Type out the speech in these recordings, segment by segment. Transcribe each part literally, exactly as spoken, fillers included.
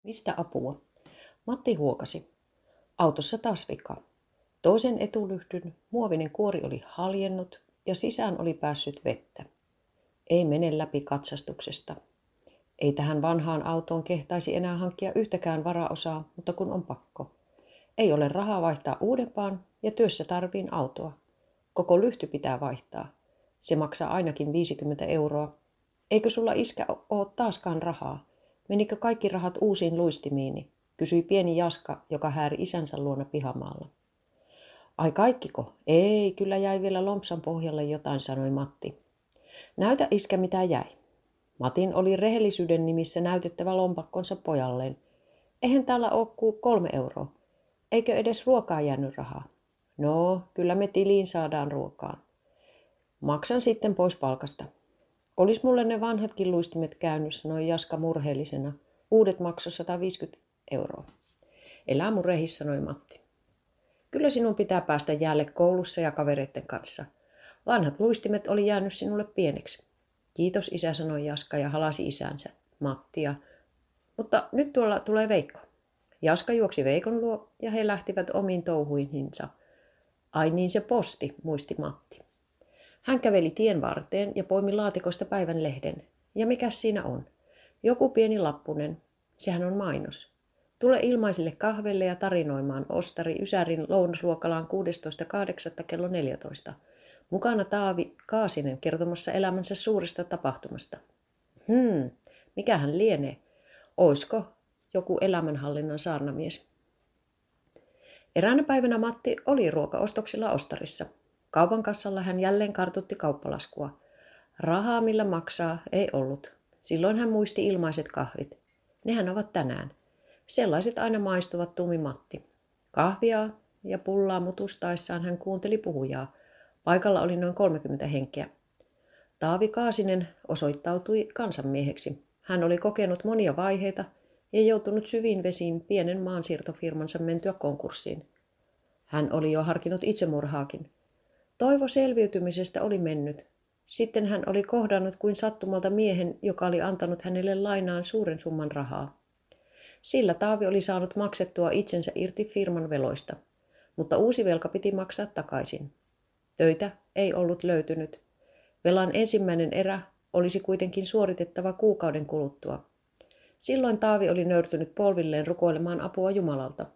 Mistä apua? Matti huokasi. Autossa taas vika. Toisen etulyhdyn muovinen kuori oli haljennut ja sisään oli päässyt vettä. Ei mene läpi katsastuksesta. Ei tähän vanhaan autoon kehtaisi enää hankkia yhtäkään varaosaa, mutta kun on pakko. Ei ole rahaa vaihtaa uudempaan ja työssä tarviin autoa. Koko lyhty pitää vaihtaa. Se maksaa ainakin viisikymmentä euroa. Eikö sulla iskä oo taaskaan rahaa? Menikö kaikki rahat uusiin luistimiini? Kysyi pieni Jaska, joka hääri isänsä luona pihamaalla. Ai kaikkiko? Ei, kyllä jäi vielä lompsan pohjalle jotain, sanoi Matti. Näytä iskä mitä jäi. Matin oli rehellisyyden nimissä näytettävä lompakkonsa pojalleen. Eihän täällä oo kuin kolme euroa. Eikö edes ruokaa jäänyt rahaa? No, kyllä me tiliin saadaan ruokaan. Maksan sitten pois palkasta. Olis mulle ne vanhatkin luistimet käynyt, sanoi Jaska murheellisena. Uudet maksoi sata viisikymmentä euroa. Elää mun rehis, sanoi Matti. Kyllä sinun pitää päästä jäälle koulussa ja kavereiden kanssa. Vanhat luistimet oli jäänyt sinulle pieneksi. Kiitos isä, sanoi Jaska ja halasi isänsä, Mattia. Mutta nyt tuolla tulee Veikko. Jaska juoksi Veikon luo ja he lähtivät omiin touhuihinsa. Ai niin se posti, muisti Matti. Hän käveli tien varteen ja poimi laatikosta päivän lehden. Ja mikäs siinä on? Joku pieni lappunen. Sehän on mainos. Tule ilmaisille kahvelle ja tarinoimaan ostari Ysärin lounasruokalaan kuudestoista kahdeksatta kello neljätoista. Mukana Taavi Kaasinen kertomassa elämänsä suuresta tapahtumasta. Hmm, mikähän lienee? Oisko joku elämänhallinnan saarnamies? Eräänä päivänä Matti oli ruokaostoksilla ostarissa. Kaupan kassalla hän jälleen kartutti kauppalaskua. Rahaa millä maksaa ei ollut. Silloin hän muisti ilmaiset kahvit. Nehän ovat tänään. Sellaiset aina maistuvat, tuumi Matti. Kahvia ja pullaa mutustaessaan hän kuunteli puhujaa. Paikalla oli noin kolmekymmentä henkeä. Taavi Kaasinen osoittautui kansanmieheksi. Hän oli kokenut monia vaiheita ja joutunut syviin vesiin pienen maansiirtofirmansa mentyä konkurssiin. Hän oli jo harkinnut itsemurhaakin. Toivo selviytymisestä oli mennyt. Sitten hän oli kohdannut kuin sattumalta miehen, joka oli antanut hänelle lainaan suuren summan rahaa. Sillä Taavi oli saanut maksettua itsensä irti firman veloista, mutta uusi velka piti maksaa takaisin. Töitä ei ollut löytynyt. Velan ensimmäinen erä olisi kuitenkin suoritettava kuukauden kuluttua. Silloin Taavi oli nöyrtynyt polvilleen rukoilemaan apua Jumalalta.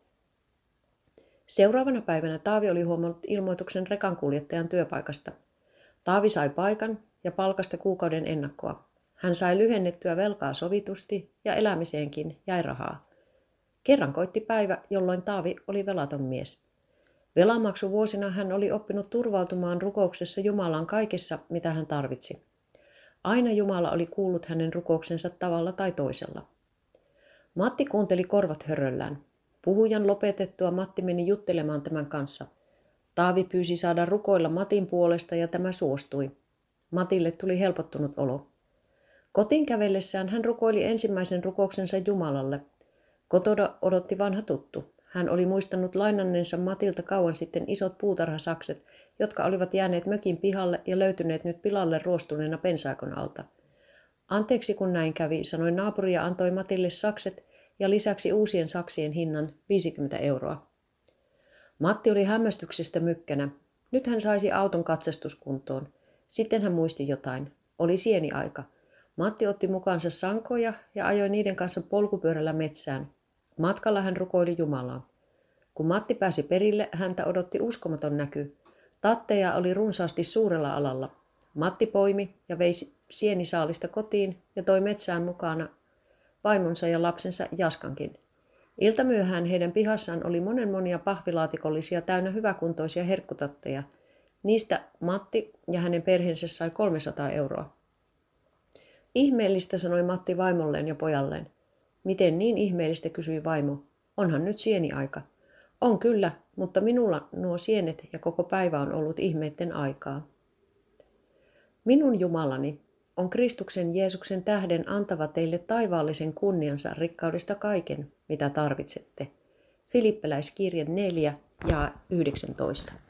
Seuraavana päivänä Taavi oli huomannut ilmoituksen rekankuljettajan työpaikasta. Taavi sai paikan ja palkasta kuukauden ennakkoa. Hän sai lyhennettyä velkaa sovitusti ja elämiseenkin jäi rahaa. Kerran koitti päivä, jolloin Taavi oli velaton mies. Velanmaksuvuosina hän oli oppinut turvautumaan rukouksessa Jumalaan kaikessa, mitä hän tarvitsi. Aina Jumala oli kuullut hänen rukouksensa tavalla tai toisella. Matti kuunteli korvat höröllään. Puhujan lopetettua Matti meni juttelemaan tämän kanssa. Taavi pyysi saada rukoilla Matin puolesta ja tämä suostui. Matille tuli helpottunut olo. Kotiin kävellessään hän rukoili ensimmäisen rukouksensa Jumalalle. Kotona odotti vanha tuttu. Hän oli muistanut lainanneensa Matilta kauan sitten isot puutarhasakset, jotka olivat jääneet mökin pihalle ja löytyneet nyt pilalle ruostuneena pensaikon alta. Anteeksi kun näin kävi, sanoi naapuri ja antoi Matille sakset ja lisäksi uusien saksien hinnan viisikymmentä euroa. Matti oli hämmästyksestä mykkänä. Nyt hän saisi auton katsastuskuntoon. Sitten hän muisti jotain. Oli sieniaika. Matti otti mukaansa sankoja ja ajoi niiden kanssa polkupyörällä metsään. Matkalla hän rukoili Jumalaa. Kun Matti pääsi perille, häntä odotti uskomaton näky. Tatteja oli runsaasti suurella alalla. Matti poimi ja vei sienisaalista kotiin ja toi metsään mukana vaimonsa ja lapsensa Jaskankin. Iltamyöhään heidän pihassaan oli monen monia pahvilaatikollisia täynnä hyväkuntoisia herkkutatteja. Niistä Matti ja hänen perheensä sai kolmesataa euroa. Ihmeellistä, sanoi Matti vaimolleen ja pojalleen. Miten niin ihmeellistä, kysyi vaimo. Onhan nyt sieniaika. On kyllä, mutta minulla nuo sienet ja koko päivä on ollut ihmeitten aikaa. Minun Jumalani on Kristuksen Jeesuksen tähden antava teille taivaallisen kunniansa rikkaudesta kaiken, mitä tarvitsette. Filippiläiskirje neljä ja yhdeksäntoista.